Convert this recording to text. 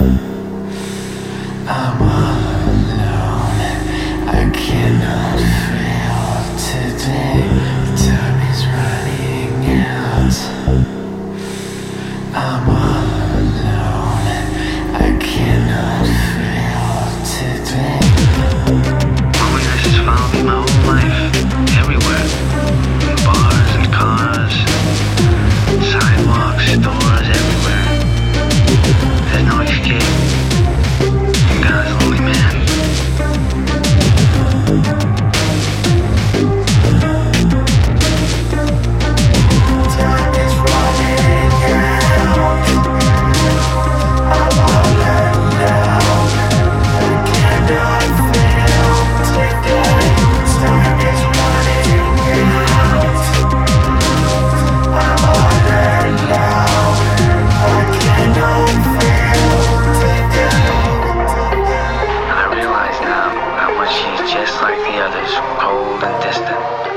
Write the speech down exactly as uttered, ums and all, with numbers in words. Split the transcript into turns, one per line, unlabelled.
I'm all alone. I cannot fail today. Time is running out. I'm all alone. I cannot fail today.
Loneliness has followed me my whole life, everywhere. In bars and cars, sidewalks, stores, everywhere. There's no escape. God's a lonely man.
Time is running out. I'm all alone. I cannot fail today. Time is running out. I'm all alone. I cannot fail today.
I realize now how much she's just like the others, cold and distant.